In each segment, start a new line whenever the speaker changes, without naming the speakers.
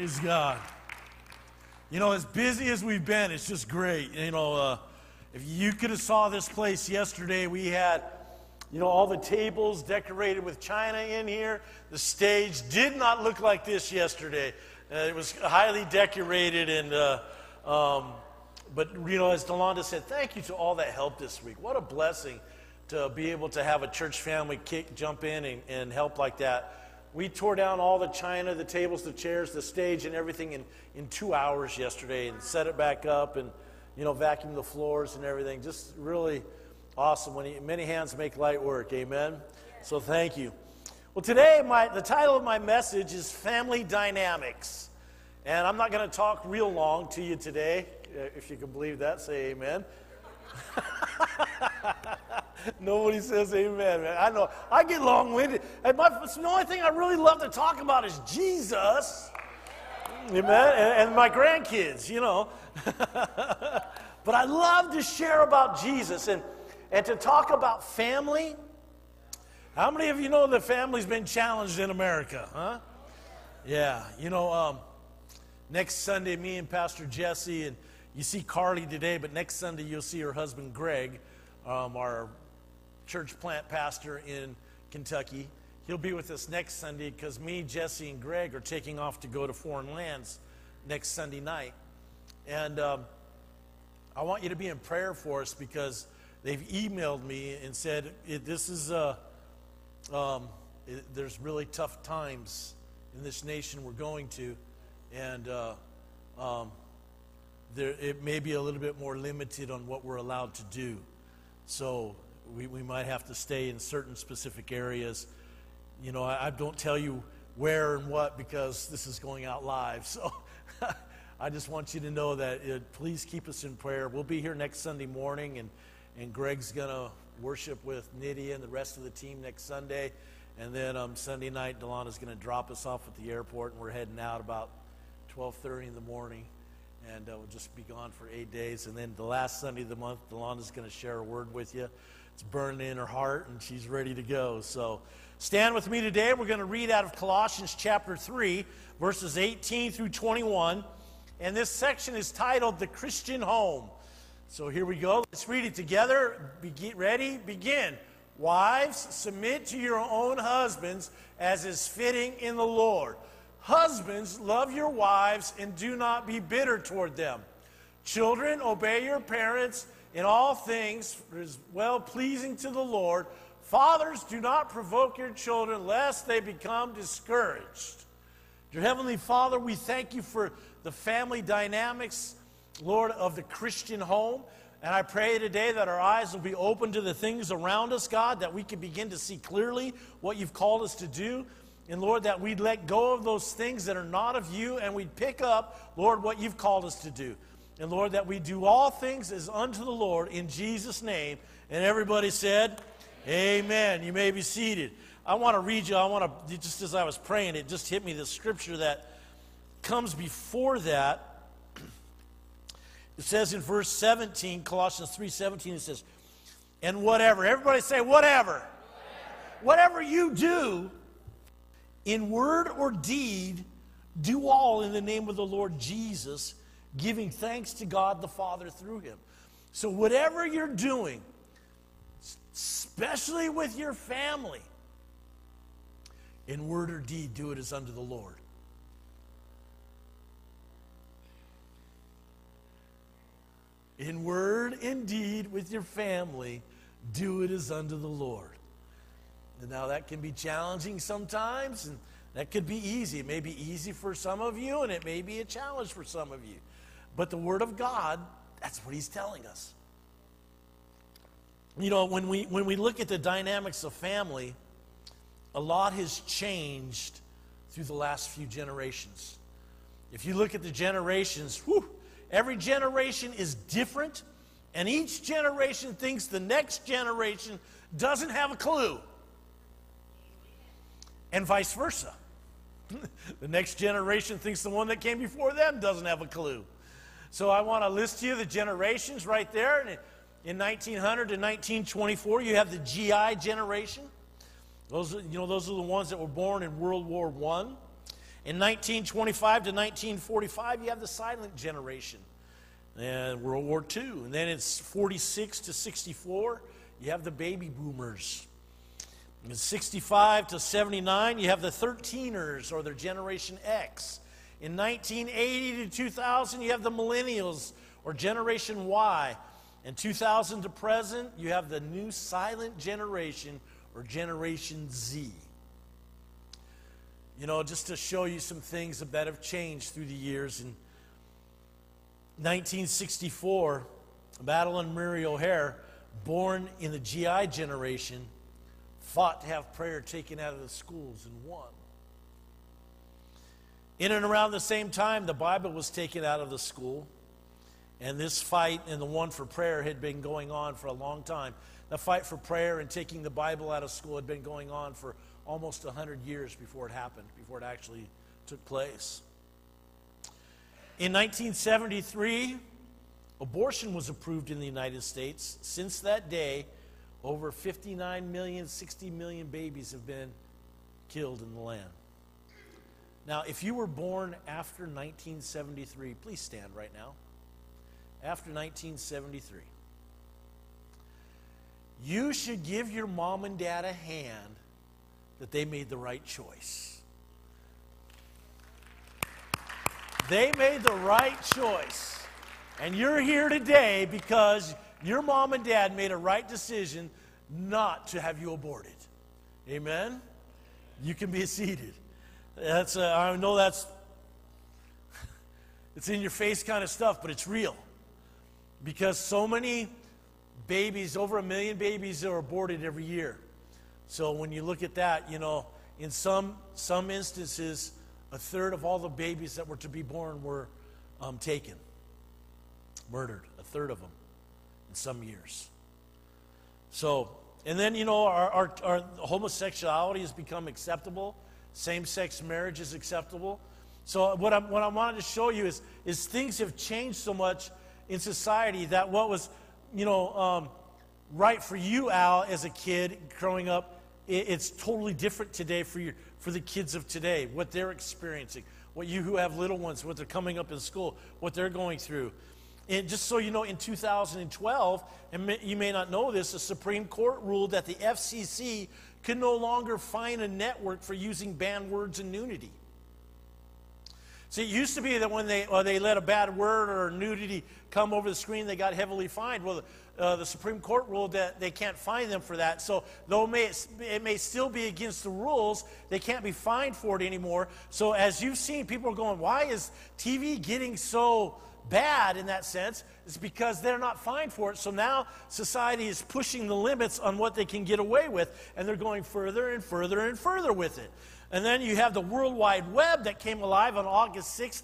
Praise God. You know, as busy as we've been, it's just great. You know, if you could have saw this place yesterday, we had, you know, all the tables decorated with china in here. The stage did not look like this yesterday. It was highly decorated, and but, you know, as Delonda said, thank you to all that helped this week. What a blessing to be able to have a church family jump in and help like that. We tore down all the china, the tables, the chairs, the stage, and everything in 2 hours yesterday, and set it back up, and, you know, vacuum the floors and everything. Just really awesome. Many hands make light work. Amen. So thank you. Well, today the title of my message is Family Dynamics, and I'm not going to talk real long to you today. If you can believe that, say amen. Nobody says amen, man. I know. I get long-winded. And the only thing I really love to talk about is Jesus. Amen. And my grandkids, you know. But I love to share about Jesus and to talk about family. How many of you know that family's been challenged in America, huh? Yeah. You know, next Sunday, me and Pastor Jesse, and you see Carly today, but next Sunday you'll see her husband Greg, our church plant pastor in Kentucky. He'll be with us next Sunday because me, Jesse, and Greg are taking off to go to foreign lands next Sunday night. And I want you to be in prayer for us because they've emailed me and said, there's really tough times in this nation we're going to, and it may be a little bit more limited on what we're allowed to do. So we might have to stay in certain specific areas. You know, I don't tell you where and what because this is going out live. So I just want you to know that please keep us in prayer. We'll be here next Sunday morning, and Greg's going to worship with Nydia and the rest of the team next Sunday. And then Sunday night, Delonna's going to drop us off at the airport, and we're heading out about 12:30 in the morning. And we'll just be gone for 8 days. And then the last Sunday of the month, Delonna's going to share a word with you. It's burning in her heart, and she's ready to go. So stand with me today. We're going to read out of Colossians chapter 3, verses 18 through 21. And this section is titled, The Christian Home. So here we go. Let's read it together. Ready? Begin. Wives, submit to your own husbands as is fitting in the Lord. Husbands, love your wives and do not be bitter toward them. Children, obey your parents in all things, for it is well-pleasing to the Lord. Fathers, do not provoke your children, lest they become discouraged. Dear Heavenly Father, we thank you for the family dynamics, Lord, of the Christian home. And I pray today that our eyes will be open to the things around us, God, that we can begin to see clearly what you've called us to do. And, Lord, that we'd let go of those things that are not of you, and we'd pick up, Lord, what you've called us to do. And, Lord, that we do all things as unto the Lord in Jesus' name. And everybody said, Amen. You may be seated. I want to read you, just as I was praying, it just hit me, the scripture that comes before that. It says in verse 17, Colossians 3:17, it says, and whatever. Everybody say, whatever. Whatever you do, in word or deed, do all in the name of the Lord Jesus, giving thanks to God the Father through him. So whatever you're doing, especially with your family, in word or deed, do it as unto the Lord. In word and deed with your family, do it as unto the Lord. And now that can be challenging sometimes, and that could be easy. It may be easy for some of you, and it may be a challenge for some of you. But the Word of God, that's what He's telling us. You know, when we look at the dynamics of family, a lot has changed through the last few generations. If you look at the generations, every generation is different, and each generation thinks the next generation doesn't have a clue. And vice versa. The next generation thinks the one that came before them doesn't have a clue. So I want to list to you the generations right there. In 1900 to 1924, you have the GI generation. Those are the ones that were born in World War I. In 1925 to 1945, you have the silent generation, and World War II. And then it's 46 to 64, you have the baby boomers. In 65 to 79, you have the 13ers, or their Generation X. In 1980 to 2000, you have the millennials, or Generation Y. In 2000 to present, you have the new silent generation, or Generation Z. You know, just to show you some things that have changed through the years. In 1964, Madeline Murray O'Hare, born in the GI generation, fought to have prayer taken out of the schools and won. In and around the same time, the Bible was taken out of the school. And this fight and the one for prayer had been going on for a long time. The fight for prayer and taking the Bible out of school had been going on for almost 100 years before it happened, before it actually took place. In 1973, abortion was approved in the United States. Since that day, over 59 million, 60 million babies have been killed in the land. Now, if you were born after 1973, please stand right now. After 1973, you should give your mom and dad a hand that they made the right choice. They made the right choice. And you're here today because your mom and dad made a right decision not to have you aborted. Amen? You can be seated. I know that's it's in your face kind of stuff, but it's real. Because so many babies, over 1 million babies are aborted every year. So when you look at that, you know, in some instances, a third of all the babies that were to be born were taken, murdered, a third of them in some years. So, and then, you know, our homosexuality has become acceptable. Same-sex marriage is acceptable. So what I wanted to show you is things have changed so much in society that what was, you know, right for you, Al, as a kid growing up, it's totally different today for the kids of today, what they're experiencing, what you who have little ones, what they're coming up in school, what they're going through. And just so you know, in 2012, and you may not know this, the Supreme Court ruled that the FCC could no longer fine a network for using banned words and nudity. See, it used to be that when they let a bad word or nudity come over the screen, they got heavily fined. Well, the Supreme Court ruled that they can't fine them for that. So though it may still be against the rules, they can't be fined for it anymore. So as you've seen, people are going, why is TV getting so bad in that sense? It's because they're not fined for it. So now society is pushing the limits on what they can get away with, and they're going further and further and further with it. And then you have the World Wide Web that came alive on August 6,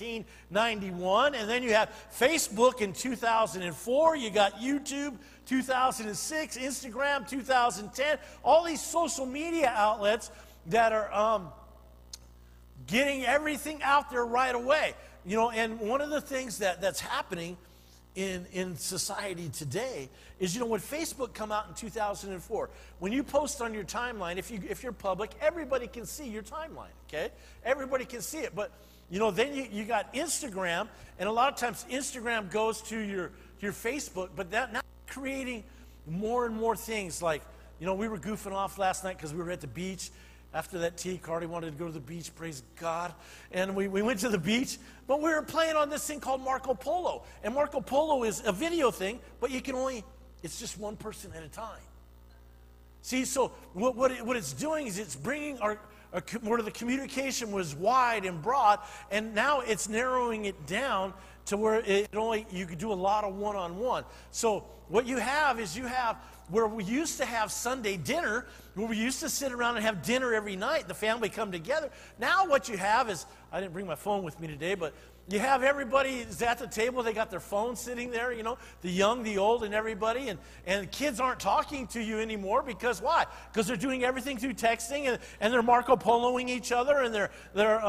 1991. And then you have Facebook in 2004. You got YouTube 2006, Instagram 2010. All these social media outlets that are getting everything out there right away. You know, and one of the things that's happening in society today is, you know, when Facebook come out in 2004, when you post on your timeline, if you're public, everybody can see your timeline, okay? Everybody can see it. But, you know, then you got Instagram, and a lot of times Instagram goes to your Facebook, but that now creating more and more things like, you know, we were goofing off last night because we were at the beach. After that tea, Cardi wanted to go to the beach, praise God. And we went to the beach, but we were playing on this thing called Marco Polo. And Marco Polo is a video thing, but it's just one person at a time. See, so what it's doing is it's bringing where the communication was wide and broad, and now it's narrowing it down to where you could do a lot of one-on-one. So what you have is where we used to have Sunday dinner, where we used to sit around and have dinner every night, the family come together. Now what you have is, I didn't bring my phone with me today, but you have everybody is at the table, they got their phone sitting there, you know, the young, the old, and everybody, and the kids aren't talking to you anymore, because why? Because they're doing everything through texting, and they're Marco Poloing each other, and they're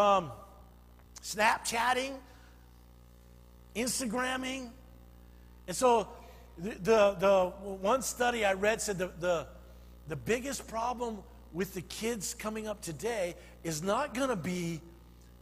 Snapchatting, Instagramming. And so the one study I read said the biggest problem with the kids coming up today is not going to be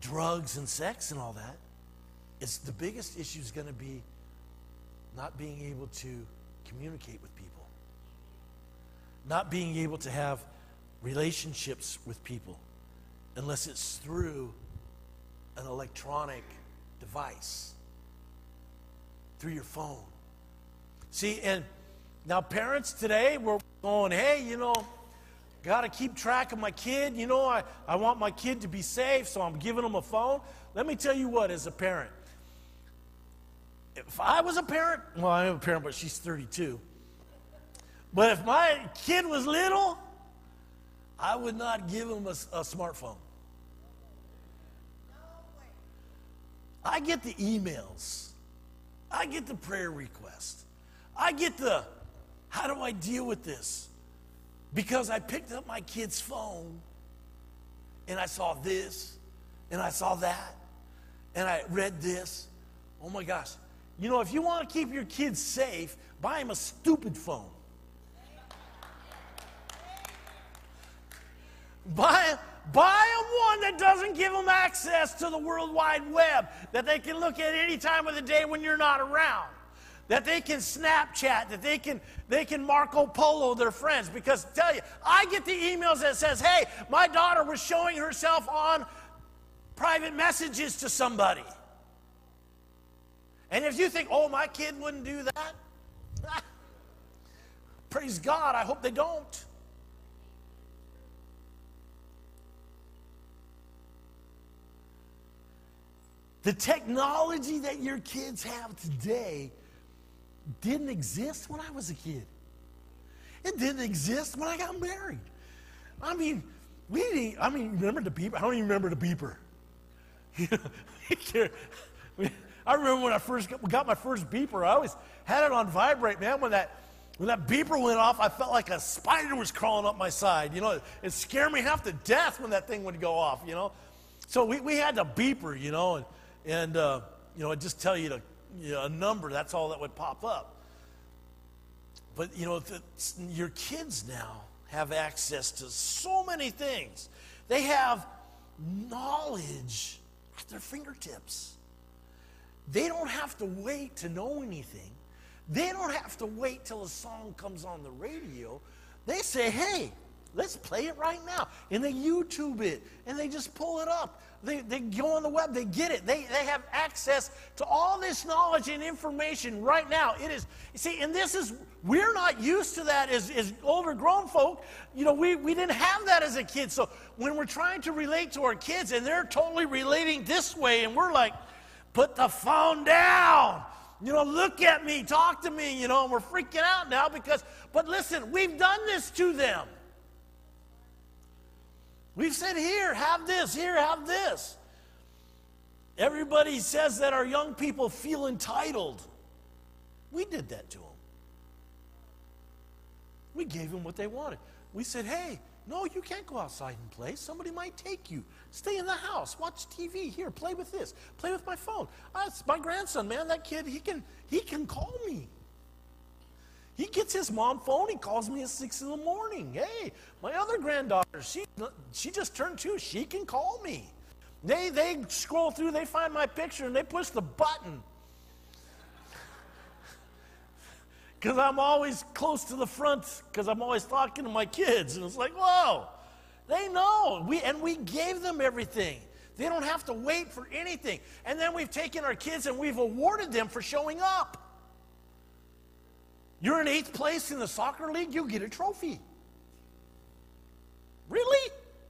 drugs and sex and all that. It's the biggest issue is going to be not being able to communicate with people, not being able to have relationships with people unless it's through an electronic device, through your phone. See, and now parents today, we're going, hey, got to keep track of my kid. I want my kid to be safe, so I'm giving them a phone. Let me tell you what, as a parent, if I was a parent, well, I am a parent, but she's 32. But if my kid was little, I would not give him a smartphone. I get the emails. I get the prayer requests. I get the, how do I deal with this? Because I picked up my kid's phone and I saw this and I saw that and I read this. Oh my gosh. If you want to keep your kids safe, buy them a stupid phone. Buy them one that doesn't give them access to the World Wide Web, that they can look at any time of the day when you're not around, that they can Snapchat, that they can Marco Polo their friends. Because tell you, I get the emails that says, hey, my daughter was showing herself on private messages to somebody. And if you think, oh, my kid wouldn't do that, praise God, I hope they don't. The technology that your kids have today didn't exist when I was a kid. It didn't exist when I got married. Remember the beeper? I don't even remember the beeper. I remember when I first got my first beeper, I always had it on vibrate, man. When that beeper went off, I felt like a spider was crawling up my side. It scared me half to death when that thing would go off, So we had the beeper, and it just tell you a number. That's all that would pop up. But, your kids now have access to so many things. They have knowledge at their fingertips. They don't have to wait to know anything. They don't have to wait till a song comes on the radio. They say, hey, let's play it right now. And they YouTube it, and they just pull it up. They go on the web, they get it. They have access to all this knowledge and information right now. It is, and we're not used to that as older grown folk. We didn't have that as a kid. So when we're trying to relate to our kids, and they're totally relating this way, and we're like, put the phone down. Look at me, talk to me, and we're freaking out now but listen, we've done this to them. We've said, here, have this. Everybody says that our young people feel entitled. We did that to them. We gave them what they wanted. We said, hey, no, you can't go outside and play. Somebody might take you. Stay in the house. Watch TV. Here, play with this. Play with my phone. It's my grandson, man. That kid, he can call me. He gets his mom phone. He calls me at 6 in the morning. Hey, my other granddaughter, she just turned 2. She can call me. They scroll through. They find my picture, and they push the button. Because I'm always close to the front, because I'm always talking to my kids. And it's like, whoa, they know. We gave them everything. They don't have to wait for anything. And then we've taken our kids and we've awarded them for showing up. You're in 8th place in the soccer league, you'll get a trophy. Really?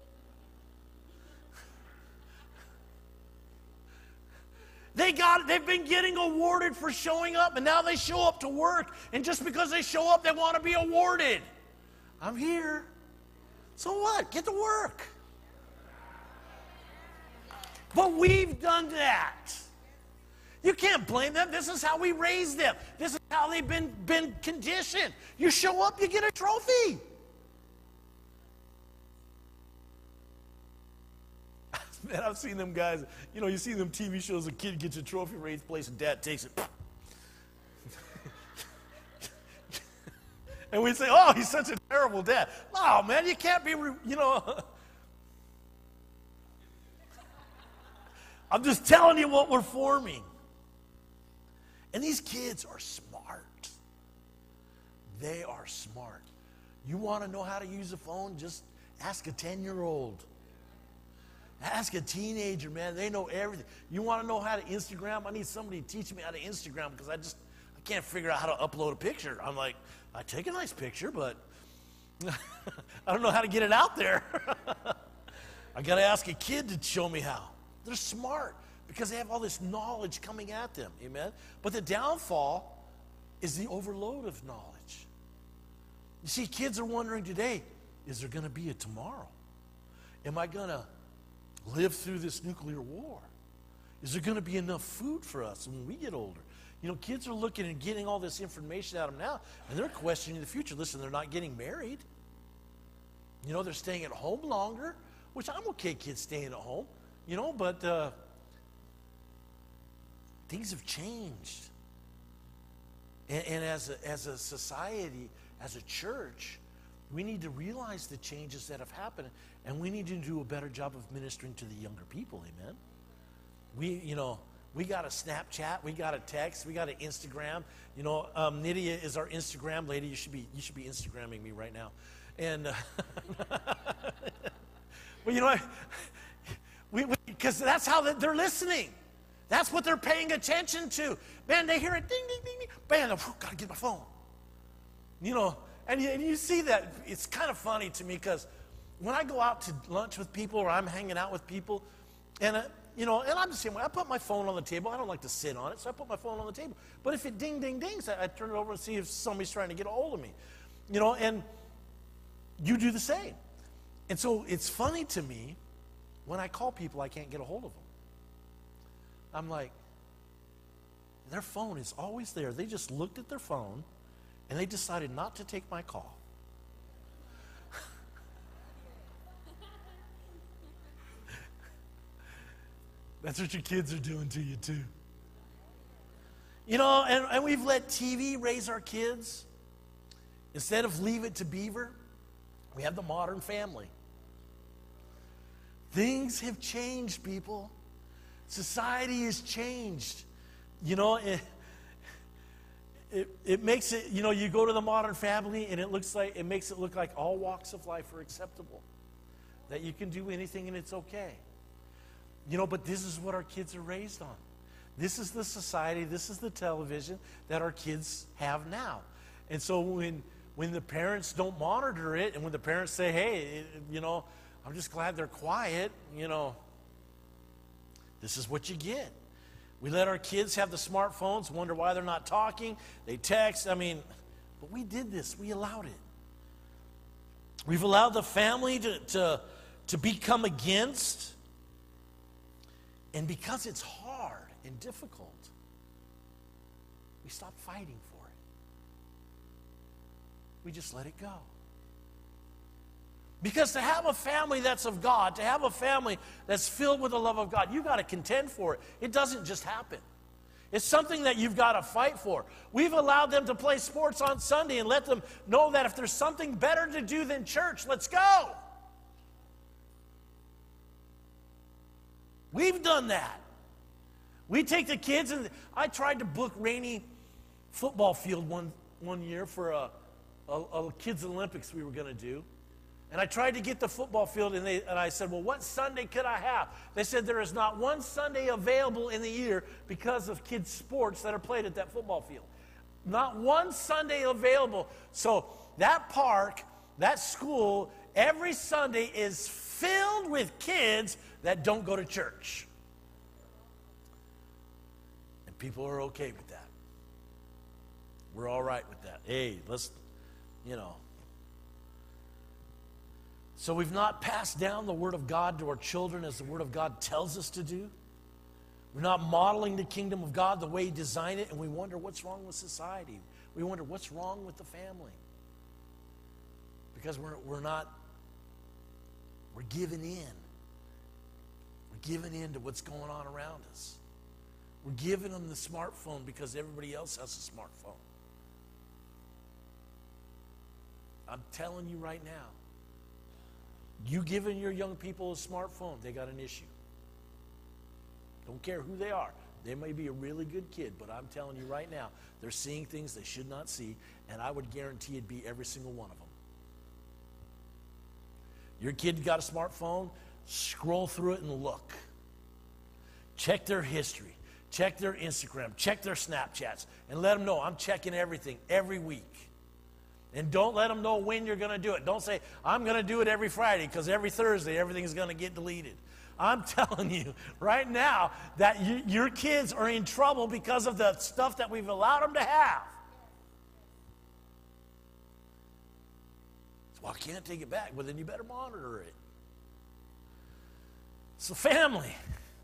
They've been getting awarded for showing up, and now they show up to work, and just because they show up, they want to be awarded. I'm here. So what? Get to work. But we've done that. You can't blame them. This is how we raised them. This is how they've been conditioned. You show up, you get a trophy. Man, I've seen them guys, you see them TV shows, a kid gets a trophy for 8th place and dad takes it. And we say, oh, he's such a terrible dad. No, man, you can't be, I'm just telling you what we're forming. And these kids are smart. They are smart. You want to know how to use a phone? Just ask a 10-year-old. Ask a teenager, man. They know everything. You want to know how to Instagram? I need somebody to teach me how to Instagram because I can't figure out how to upload a picture. I'm like, I take a nice picture, but I don't know how to get it out there. I got to ask a kid to show me how. They're smart because they have all this knowledge coming at them. Amen? But the downfall is the overload of knowledge. You see, kids are wondering today, is there going to be a tomorrow? Am I going to live through this nuclear war? Is there going to be enough food for us when we get older? You know, kids are looking and getting all this information out of them now, and they're questioning the future. Listen, they're not getting married. You know, they're staying at home longer, which I'm okay, kids staying at home, you know, but things have changed. And as a society, as a church, we need to realize the changes that have happened, and we need to do a better job of ministering to the younger people, amen? We got a Snapchat, we got a text, we got an Instagram. You know, Nydia is our Instagram lady. You should be Instagramming me right now. And, well, you know, because that's how they're listening. That's what they're paying attention to. Man, they hear it, ding, ding, ding, ding. Bam, got to get my phone. You know, and you see that. It's kind of funny to me because when I go out to lunch with people or I'm hanging out with people, and you know, and I'm the same way. I put my phone on the table. I don't like to sit on it, so I put my phone on the table. But if it ding, ding, dings, I turn it over and see if somebody's trying to get a hold of me. You know, and you do the same. And so it's funny to me when I call people, I can't get a hold of them. I'm like, their phone is always there. They just looked at their phone, and they decided not to take my call. That's what your kids are doing to you, too. You know, and we've let TV raise our kids. Instead of Leave It to Beaver, we have the Modern Family. Things have changed, people. Society has changed. You know, it makes it, you know, you go to the Modern Family and it makes it look like all walks of life are acceptable. That you can do anything and it's okay. You know, but this is what our kids are raised on. This is the society, this is the television that our kids have now. And so when the parents don't monitor it, and when the parents say, hey, you know, I'm just glad they're quiet, you know, this is what you get. We let our kids have the smartphones, wonder why they're not talking. They text, but we did this. We allowed it. We've allowed the family to become against. And because it's hard and difficult, we stop fighting for it. We just let it go. Because to have a family that's of God, to have a family that's filled with the love of God, you've got to contend for it. It doesn't just happen. It's something that you've got to fight for. We've allowed them to play sports on Sunday and let them know that if there's something better to do than church, let's go. We've done that. We take the kids, and I tried to book Rainy football field one year for a kids' Olympics we were going to do. And I tried to get the football field, and I said, well, what Sunday could I have? They said there is not one Sunday available in the year because of kids' sports that are played at that football field. Not one Sunday available. So that park, that school, every Sunday is filled with kids that don't go to church. And people are okay with that. We're all right with that. Hey, let's, you know. So we've not passed down the Word of God to our children as the Word of God tells us to do. We're not modeling the kingdom of God the way He designed it, and we wonder what's wrong with society. We wonder what's wrong with the family. Because we're giving in. We're giving in to what's going on around us. We're giving them the smartphone because everybody else has a smartphone. I'm telling you right now, you giving your young people a smartphone, they got an issue. Don't care who they are. They may be a really good kid, but I'm telling you right now, they're seeing things they should not see, and I would guarantee it'd be every single one of them. Your kid got a smartphone, scroll through it and look. Check their history. Check their Instagram. Check their Snapchats. And let them know I'm checking everything every week. And don't let them know when you're going to do it. Don't say, I'm going to do it every Friday, because every Thursday everything's going to get deleted. I'm telling you right now that your kids are in trouble because of the stuff that we've allowed them to have. Well, I can't take it back. Well, then you better monitor it. So, family,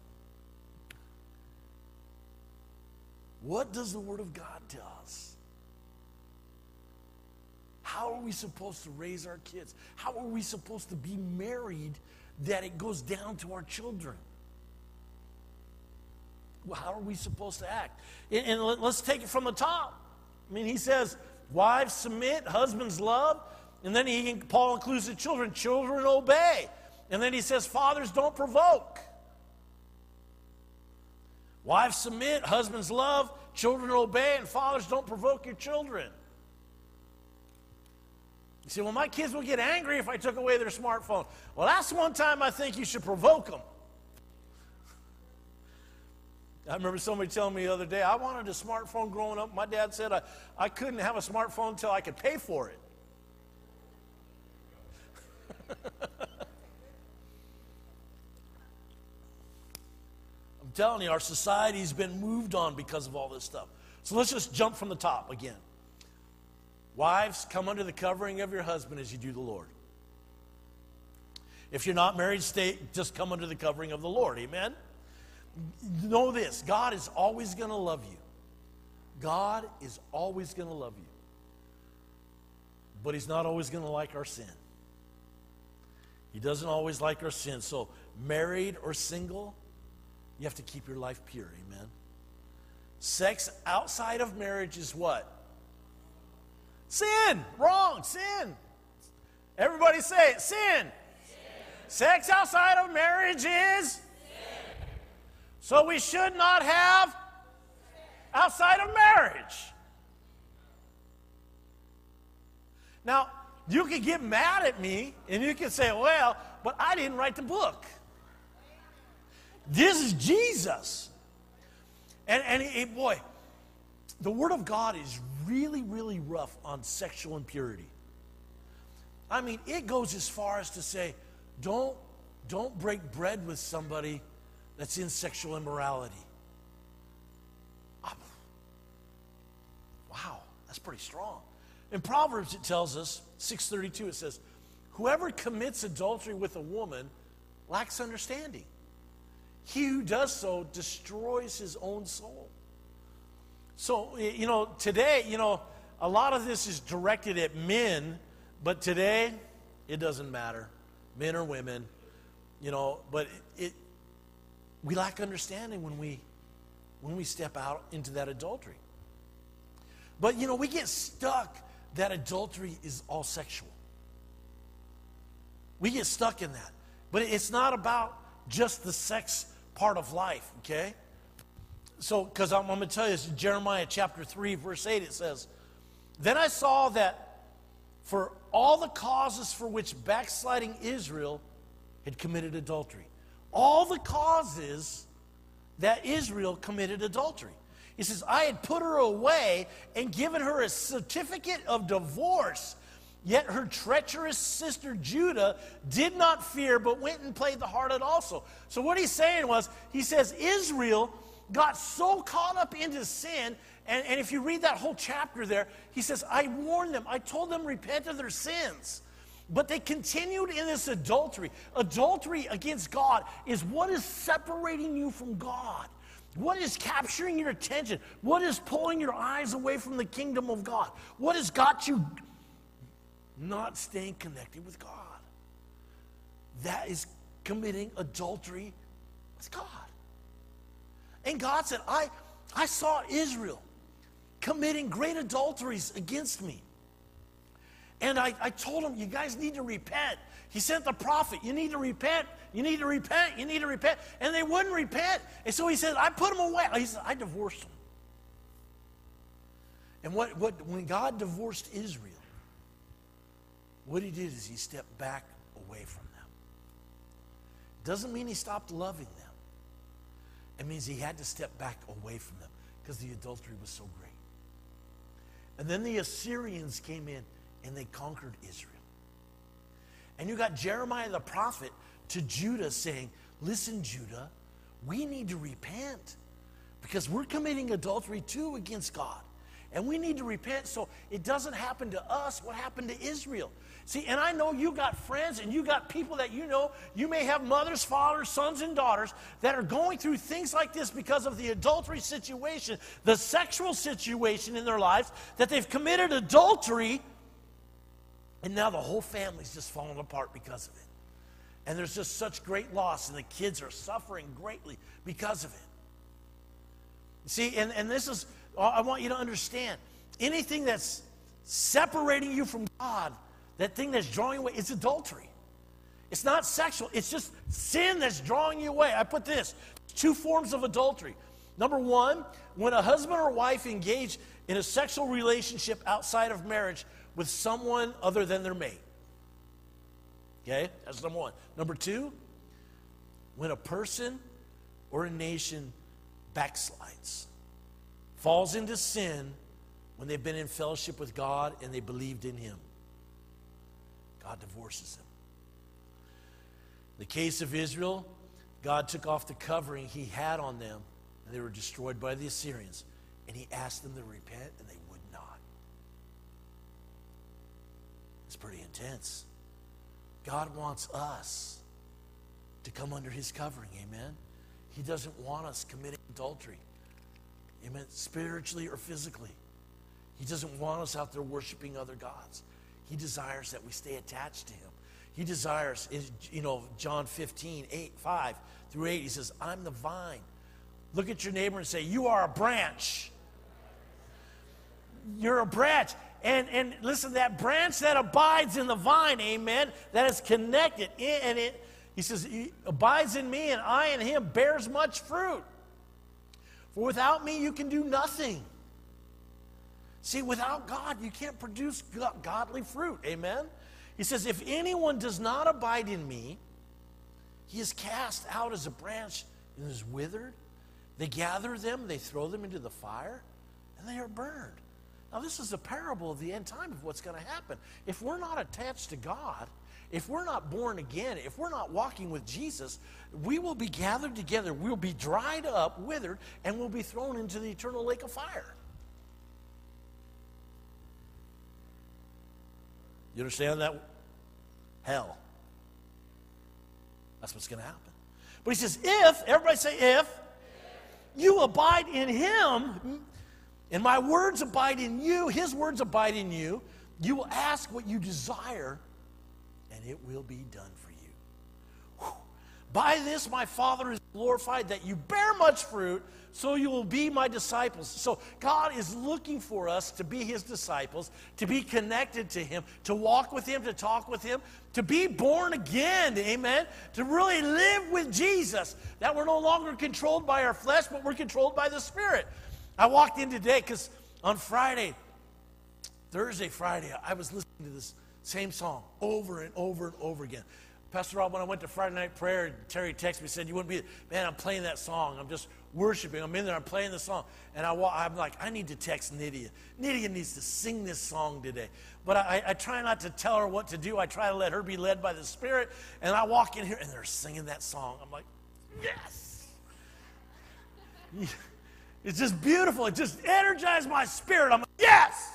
what does the Word of God tell us? How are we supposed to raise our kids? How are we supposed to be married that it goes down to our children? Well, how are we supposed to act? And let's take it from the top. I mean, he says, wives submit, husbands love. And then Paul includes the children. Children obey. And then he says, fathers don't provoke. Wives submit, husbands love, children obey, and fathers don't provoke your children. You say, well, my kids will get angry if I took away their smartphone. Well, that's one time I think you should provoke them. I remember somebody telling me the other day, I wanted a smartphone growing up. My dad said I couldn't have a smartphone until I could pay for it. I'm telling you, our society's been moved on because of all this stuff. So let's just jump from the top again. Wives, come under the covering of your husband as you do the Lord. If you're not married, just come under the covering of the Lord. Amen? Know this, God is always going to love you. God is always going to love you. But he's not always going to like our sin. He doesn't always like our sin. So, married or single, you have to keep your life pure. Amen? Sex outside of marriage is what? Sin. Wrong. Sin. Everybody say it. Sin. Sin. Sex outside of marriage is sin. So we should not have outside of marriage. Now, you can get mad at me and you can say, well, but I didn't write the book. This is Jesus. And boy, the Word of God is really, really rough on sexual impurity. I mean, it goes as far as to say, don't break bread with somebody that's in sexual immorality. Wow, that's pretty strong. In Proverbs it tells us, 6:32, it says, whoever commits adultery with a woman lacks understanding. He who does so destroys his own soul. So, today, a lot of this is directed at men, but today, it doesn't matter, men or women, but we lack understanding when we step out into that adultery. But, we get stuck that adultery is all sexual. We get stuck in that. But it's not about just the sex part of life, okay? So, because I'm going to tell you this, in Jeremiah chapter 3, verse 8, it says, then I saw that for all the causes for which backsliding Israel had committed adultery. All the causes that Israel committed adultery. He says, I had put her away and given her a certificate of divorce, yet her treacherous sister Judah did not fear, but went and played the harlot also. So what he's saying was, he says Israel got so caught up into sin, and if you read that whole chapter there, he says, I warned them, I told them repent of their sins. But they continued in this adultery. Adultery against God is what is separating you from God. What is capturing your attention? What is pulling your eyes away from the kingdom of God? What has got you not staying connected with God? That is committing adultery with God. And God said, I saw Israel committing great adulteries against me. And I told them, you guys need to repent. He sent the prophet, you need to repent, you need to repent, you need to repent. And they wouldn't repent. And so he said, I put them away. He said, I divorced them. And when God divorced Israel, what he did is he stepped back away from them. Doesn't mean he stopped loving them. It means he had to step back away from them because the adultery was so great. And then the Assyrians came in and they conquered Israel. And you got Jeremiah the prophet to Judah saying, listen, Judah, we need to repent because we're committing adultery too against God. And we need to repent so it doesn't happen to us what happened to Israel. See, and I know you got friends and you got people that you know. You may have mothers, fathers, sons, and daughters that are going through things like this because of the adultery situation, the sexual situation in their lives, that they've committed adultery, and now the whole family's just falling apart because of it. And there's just such great loss, and the kids are suffering greatly because of it. See, and this is, I want you to understand, anything that's separating you from God, that thing that's drawing you away, it's adultery. It's not sexual. It's just sin that's drawing you away. I put this, 2 forms of adultery. Number 1, when a husband or wife engage in a sexual relationship outside of marriage with someone other than their mate. Okay, that's number 1. Number 2, when a person or a nation backslides, falls into sin when they've been in fellowship with God and they believed in him. God divorces them. In the case of Israel, God took off the covering he had on them, and they were destroyed by the Assyrians. And he asked them to repent, and they would not. It's pretty intense. God wants us to come under his covering, amen? He doesn't want us committing adultery, amen, spiritually or physically. He doesn't want us out there worshiping other gods. He desires that we stay attached to him. He desires, John 15, 5 through 8, he says, I'm the vine. Look at your neighbor and say, you are a branch. You're a branch. And listen, that branch that abides in the vine, amen, that is connected. He says, he abides in me and I in him, bears much fruit. For without me you can do nothing. See, without God, you can't produce godly fruit. Amen? He says, if anyone does not abide in me, he is cast out as a branch and is withered. They gather them, they throw them into the fire, and they are burned. Now, this is a parable of the end time of what's going to happen. If we're not attached to God, if we're not born again, if we're not walking with Jesus, we will be gathered together, we'll be dried up, withered, and we'll be thrown into the eternal lake of fire. You understand that? Hell. That's what's going to happen. But he says, if, everybody say if, you abide in him, and my words abide in you, his words abide in you, you will ask what you desire, and it will be done for you. Whew. By this my Father is glorified, that you bear much fruit, so you will be my disciples. So God is looking for us to be his disciples, to be connected to him, to walk with him, to talk with him, to be born again, amen, to really live with Jesus, that we're no longer controlled by our flesh, but we're controlled by the Spirit. I walked in today because on Friday, I was listening to this same song over and over and over again. Pastor Rob, when I went to Friday night prayer, Terry texted me, said, you wouldn't be, man, I'm playing that song. I'm just worshiping. I'm in there, I'm playing the song. And I'm like, I need to text Nydia. Nydia needs to sing this song today. But I try not to tell her what to do. I try to let her be led by the Spirit. And I walk in here, and they're singing that song. I'm like, yes. It's just beautiful. It just energized my spirit. I'm like, yes.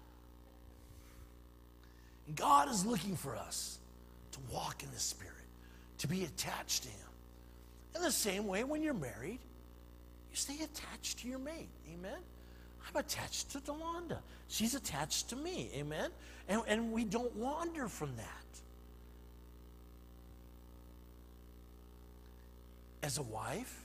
And God is looking for us to walk in the Spirit, to be attached to him. In the same way, when you're married, you stay attached to your mate. Amen? I'm attached to Delonda. She's attached to me. Amen? And we don't wander from that. As a wife,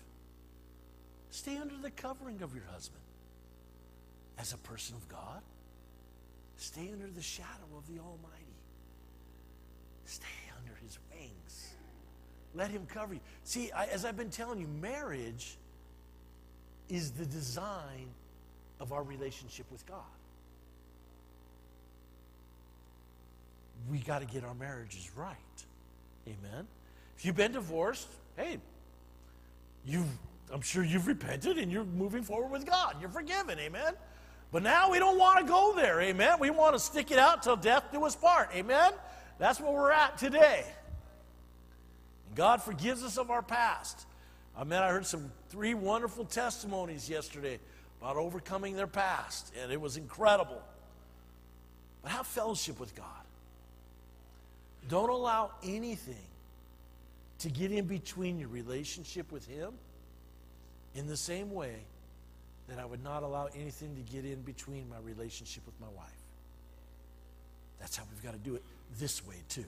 stay under the covering of your husband. As a person of God, Stay under the shadow of the Almighty. Stay under His wings. Let Him cover you. See, as I've been telling you, marriage is the design of our relationship with God. We got to get our marriages right. Amen. If you've been divorced, hey, I'm sure you've repented and you're moving forward with God. You're forgiven. Amen. But now we don't want to go there. Amen. We want to stick it out till death do us part. Amen. That's where we're at today. And God forgives us of our past. I heard 3 wonderful testimonies yesterday about overcoming their past, and it was incredible. But have fellowship with God. Don't allow anything to get in between your relationship with Him in the same way that I would not allow anything to get in between my relationship with my wife. That's how we've got to do it this way too.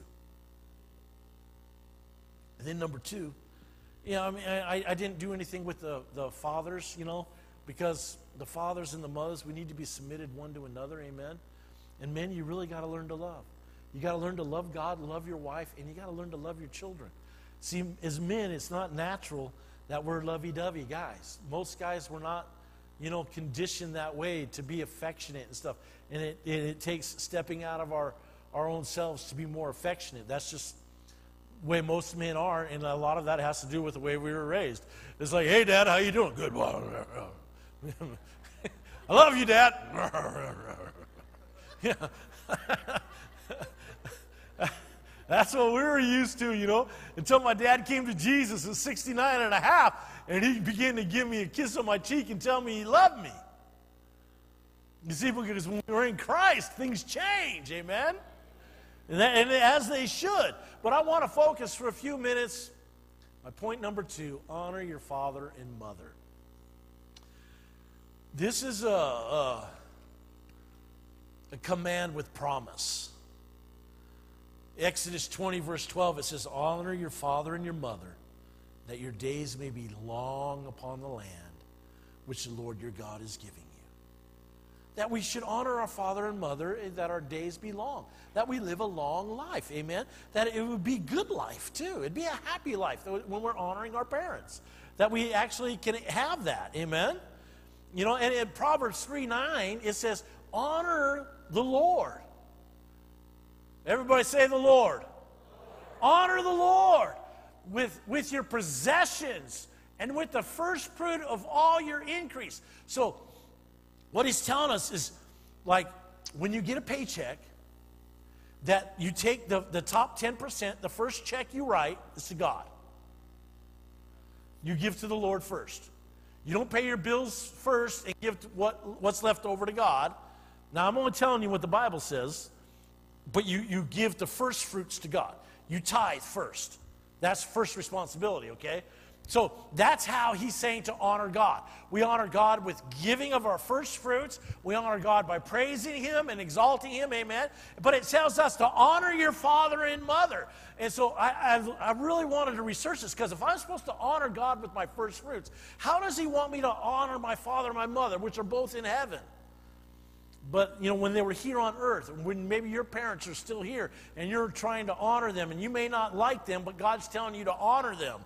And then number 2, I didn't do anything with the fathers, because the fathers and the mothers, we need to be submitted one to another, amen? And men, you really got to learn to love. You got to learn to love God, love your wife, and you got to learn to love your children. See, as men, it's not natural that we're lovey-dovey guys. Most guys were not, conditioned that way to be affectionate and stuff. And it takes stepping out of our own selves to be more affectionate. That's just the way most men are, and a lot of that has to do with the way we were raised. It's like, hey, Dad, how you doing? Good. I love you, Dad. Yeah. That's what we were used to, until my dad came to Jesus at 69 and a half, and he began to give me a kiss on my cheek and tell me he loved me. You see, because when we're in Christ, things change, amen? And as they should. But I want to focus for a few minutes. My point number 2, honor your father and mother. This is a command with promise. Exodus 20, verse 12, it says, honor your father and your mother, that your days may be long upon the land which the Lord your God is giving you. That we should honor our father and mother, that our days be long, that we live a long life, amen? That it would be good life, too. It'd be a happy life when we're honoring our parents, that we actually can have that, amen? And in Proverbs 3:9, it says, honor the Lord. Everybody say the Lord. Honor the Lord with your possessions and with the first fruit of all your increase. So what he's telling us is, like, when you get a paycheck, that you take the top 10%, the first check you write is to God. You give to the Lord first. You don't pay your bills first and give what's left over to God. Now, I'm only telling you what the Bible says. But you give the first fruits to God. You tithe first. That's first responsibility, okay? So that's how he's saying to honor God. We honor God with giving of our first fruits. We honor God by praising Him and exalting Him, amen? But it tells us to honor your father and mother. And so I really wanted to research this, because if I'm supposed to honor God with my first fruits, how does He want me to honor my father and my mother, which are both in heaven? But, when they were here on earth, when maybe your parents are still here, and you're trying to honor them, and you may not like them, but God's telling you to honor them.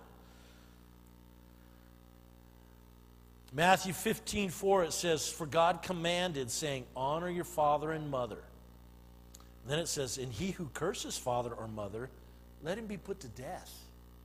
Matthew 15:4, it says, for God commanded, saying, honor your father and mother. And then it says, and he who curses father or mother, let him be put to death.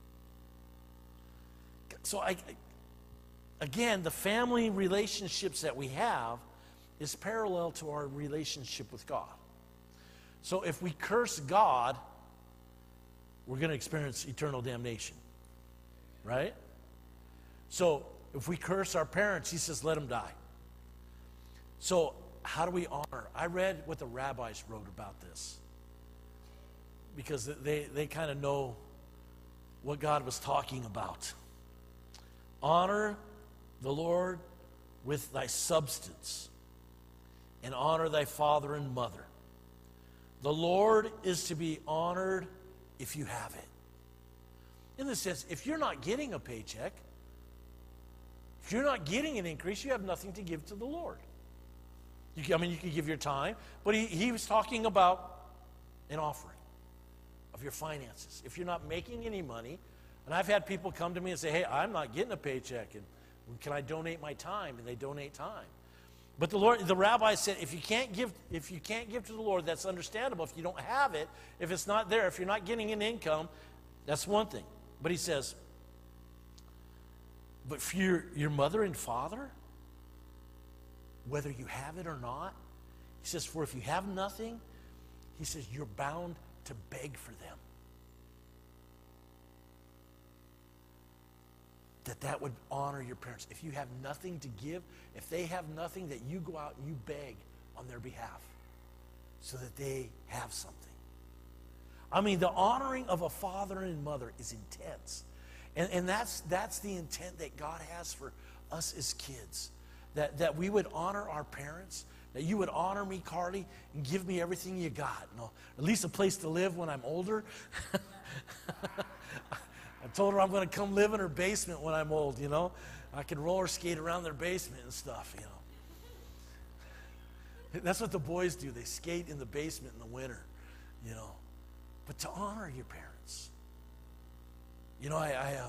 So, again, the family relationships that we have is parallel to our relationship with God. So if we curse God, we're going to experience eternal damnation. Right? So if we curse our parents, he says, let them die. So how do we honor? I read what the rabbis wrote about this, because they kind of know what God was talking about. Honor the Lord with thy substance, and honor thy father and mother. The Lord is to be honored if you have it. In the sense, if you're not getting a paycheck, if you're not getting an increase, you have nothing to give to the Lord. I mean, you could give your time, but he was talking about an offering of your finances. If you're not making any money, and I've had people come to me and say, hey, I'm not getting a paycheck, and can I donate my time? And they donate time. But the rabbi said, if you can't give to the Lord, that's understandable. If you don't have it, if it's not there, if you're not getting an income, that's one thing. But he says, but for your mother and father, whether you have it or not, he says, for if you have nothing, he says, you're bound to beg for them. That would honor your parents. If you have nothing to give, if they have nothing, that you go out and you beg on their behalf so that they have something. I mean, the honoring of a father and mother is intense. And that's the intent that God has for us as kids. That we would honor our parents, that you would honor me, Carly, and give me everything you got. No, at least a place to live when I'm older. I told her I'm going to come live in her basement when I'm old, you know. I can roller skate around their basement and stuff, you know. That's what the boys do. They skate in the basement in the winter, you know. But to honor your parents. You know, I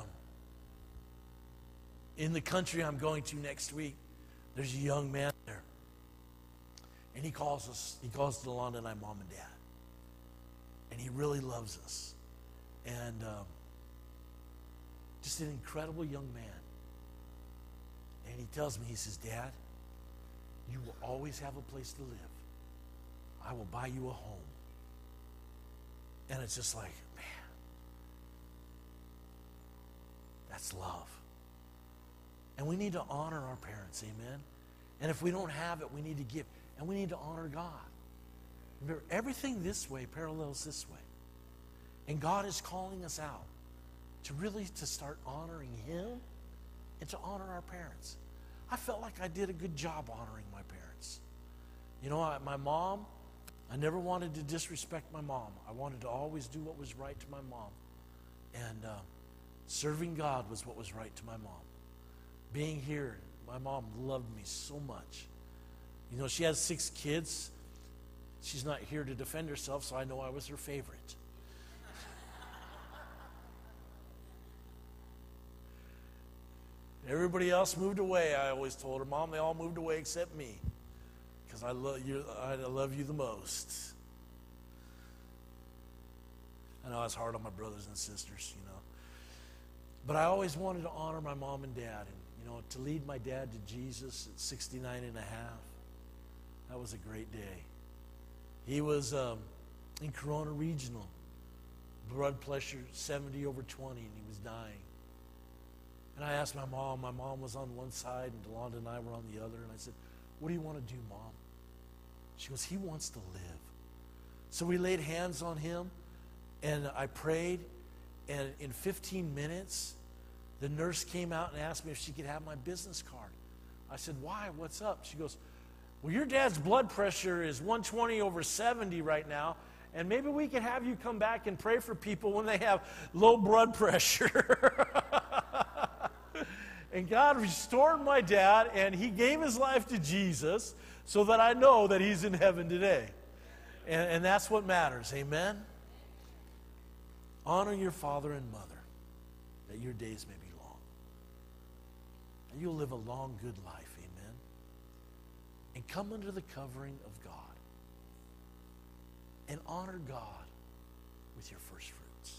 in the country I'm going to next week, there's a young man there. And he calls DeLonda and I mom and dad. And he really loves us. And just an incredible young man. And he tells me, he says, Dad, you will always have a place to live. I will buy you a home. And it's just like, man, that's love. And we need to honor our parents, amen? And if we don't have it, we need to give. And we need to honor God. Remember, everything this way parallels this way. And God is calling us out to start honoring Him and to honor our parents. I felt like I did a good job honoring my parents. You know, my mom, I never wanted to disrespect my mom. I wanted to always do what was right to my mom. And serving God was what was right to my mom. Being here, my mom loved me so much. You know, she has 6 kids. She's not here to defend herself, so I know I was her favorite. Everybody else moved away, I always told her. Mom, they all moved away except me. Because I love you the most. I know it's hard on my brothers and sisters, you know. But I always wanted to honor my mom and dad. And, you know, to lead my dad to Jesus at 69 and a half, that was a great day. He was in Corona Regional. Blood pressure 70/20, and he was dying. And I asked my mom was on one side, and DeLonda and I were on the other, and I said, what do you want to do, Mom? She goes, he wants to live. So we laid hands on him, and I prayed, and in 15 minutes, the nurse came out and asked me if she could have my business card. I said, why? What's up? She goes, well, your dad's blood pressure is 120/70 right now, and maybe we can have you come back and pray for people when they have low blood pressure. And God restored my dad, and he gave his life to Jesus so that I know that he's in heaven today. And that's what matters, amen? Honor your father and mother, that your days may be long. And you'll live a long, good life, amen? And come under the covering of God. And honor God with your first fruits.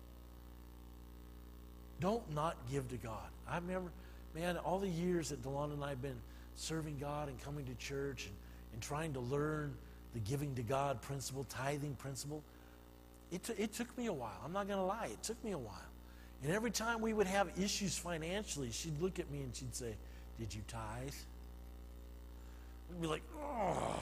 Don't not give to God. I remember, man, all the years that DeLonda and I have been serving God and coming to church and trying to learn the giving to God principle, tithing principle, it took me a while. I'm not going to lie. It took me a while. And every time we would have issues financially, she'd look at me and she'd say, did you tithe? We'd be like, oh,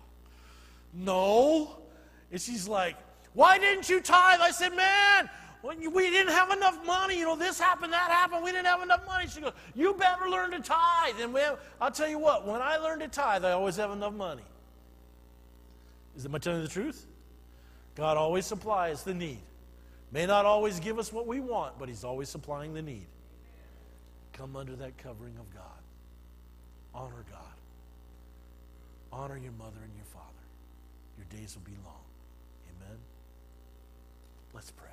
no. And she's like, why didn't you tithe? I said, man, we didn't have enough money. You know, this happened, that happened. We didn't have enough money. She goes, you better learn to tithe. And I'll tell you what, when I learn to tithe, I always have enough money. Am I telling you the truth? God always supplies the need. May not always give us what we want, but He's always supplying the need. Come under that covering of God. Honor God. Honor your mother and your father. Your days will be long. Amen. Let's pray.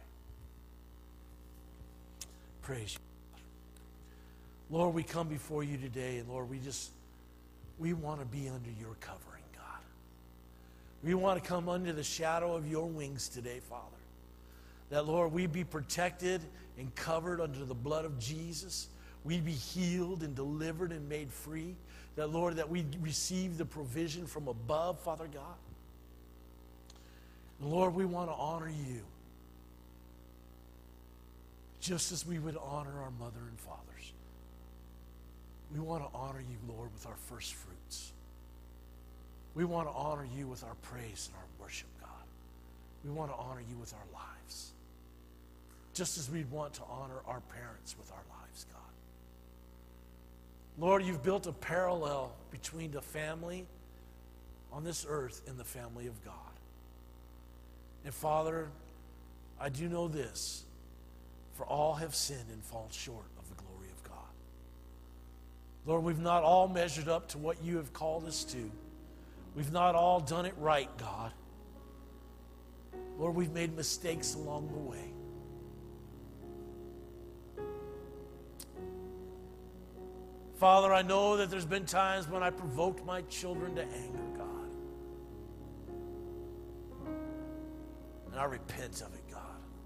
Praise you. Lord, we come before you today, and Lord, we want to be under your covering, God. We want to come under the shadow of your wings today, Father. That, Lord, we be protected and covered under the blood of Jesus. We be healed and delivered and made free. That, Lord, that we receive the provision from above, Father God. And Lord, we want to honor you just as we would honor our mother and fathers. We want to honor you, Lord, with our first fruits. We want to honor you with our praise and our worship, God. We want to honor you with our lives, just as we'd want to honor our parents with our lives, God. Lord, you've built a parallel between the family on this earth and the family of God. And Father, I do know this, for all have sinned and fall short of the glory of God. Lord, we've not all measured up to what you have called us to. We've not all done it right, God. Lord, we've made mistakes along the way. Father, I know that there's been times when I provoked my children to anger, God. And I repent of it, God.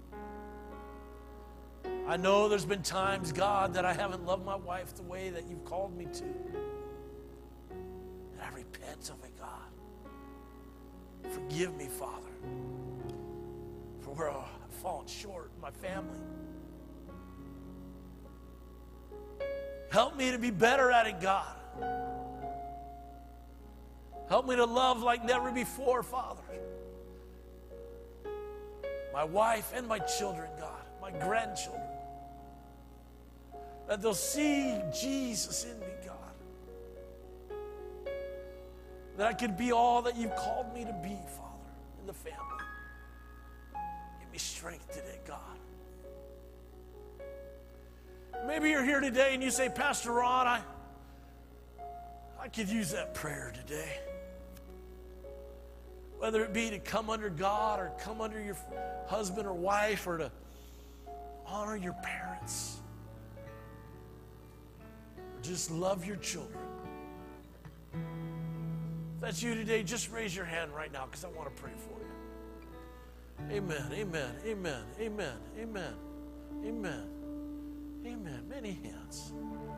I know there's been times, God, that I haven't loved my wife the way that you've called me to. And I repent of it, God. Forgive me, Father, for where I've fallen short in my family. Help me to be better at it, God. Help me to love like never before, Father. My wife and my children, God, my grandchildren. That they'll see Jesus in me, God. That I could be all that you've called me to be, Father, in the family. Give me strength today, God. Maybe you're here today and you say, Pastor Ron, I could use that prayer today. Whether it be to come under God or come under your husband or wife or to honor your parents. Or just love your children. If that's you today, just raise your hand right now because I want to pray for you. Amen, amen, amen, amen, amen, amen, amen. Many hands.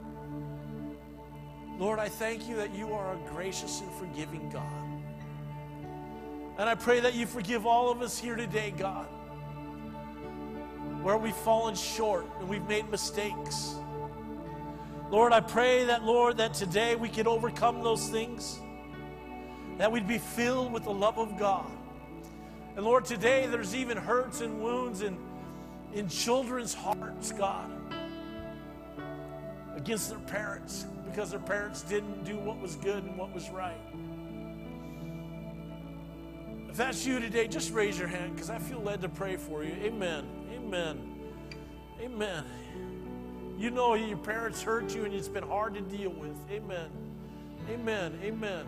Lord, I thank you that you are a gracious and forgiving God. And I pray that you forgive all of us here today, God, where we've fallen short and we've made mistakes. Lord, I pray that, Lord, that today we could overcome those things, that we'd be filled with the love of God. And Lord, today there's even hurts and wounds in children's hearts, God, against their parents because their parents didn't do what was good and what was right. If that's you today, just raise your hand because I feel led to pray for you. Amen. Amen. Amen. You know your parents hurt you and it's been hard to deal with. Amen. Amen. Amen.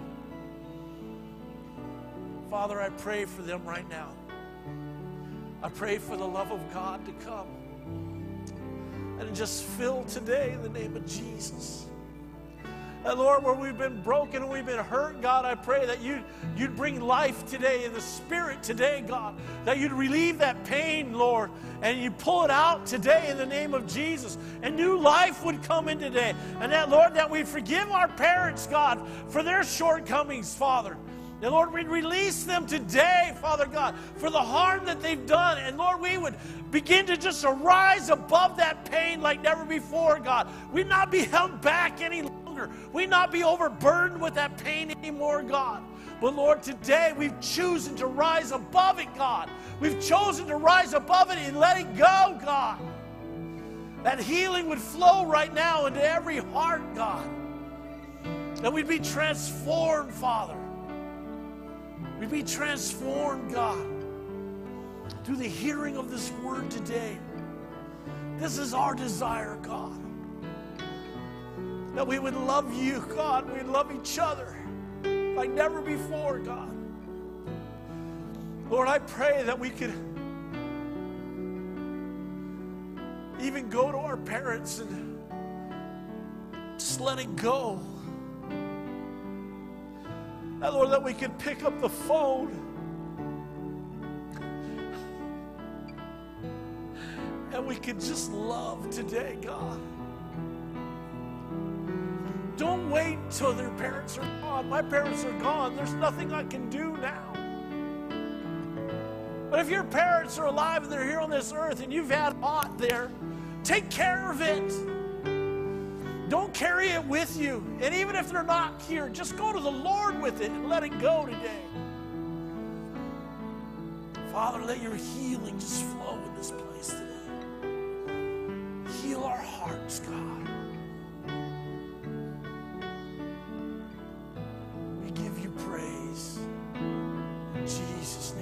Father, I pray for them right now. I pray for the love of God to come and just fill today in the name of Jesus. And Lord, where we've been broken and we've been hurt, God, I pray that you'd bring life today in the Spirit today, God. That you'd relieve that pain, Lord, and you pull it out today in the name of Jesus. And new life would come in today. And that, Lord, that we forgive our parents, God, for their shortcomings, Father. And Lord, we'd release them today, Father God, for the harm that they've done. And Lord, we would begin to just arise above that pain like never before, God. We'd not be held back any longer. We'd not be overburdened with that pain anymore, God. But Lord, today we've chosen to rise above it, God. We've chosen to rise above it and let it go, God. That healing would flow right now into every heart, God. That we'd be transformed, Father. We'd be transformed, God, through the hearing of this word today. This is our desire, God. That we would love you, God. We'd love each other like never before, God. Lord, I pray that we could even go to our parents and just let it go. And Lord, that we could pick up the phone and we could just love today, God. Don't wait till their parents are gone. My parents are gone. There's nothing I can do now. But if your parents are alive and they're here on this earth and you've had aught there, take care of it. Don't carry it with you. And even if they're not here, just go to the Lord with it and let it go today. Father, let your healing just flow in this place today. Heal our hearts, God. We give you praise. In Jesus' name.